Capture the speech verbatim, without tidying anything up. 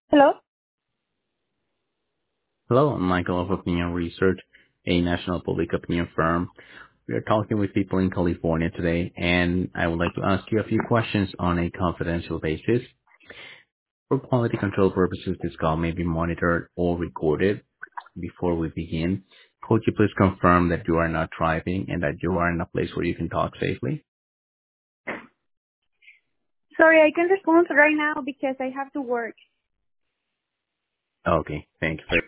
Hello? Hello, I'm Michael of Opinion Research, a national public opinion firm. We are talking with people in California today, and I would like to ask you a few questions on a confidential basis. For quality control purposes, this call may be monitored or recorded. Before we begin, could you please confirm that you are not driving and that you are in a place where you can talk safely? Sorry, I can respond right now because I have to work. Okay, thank you.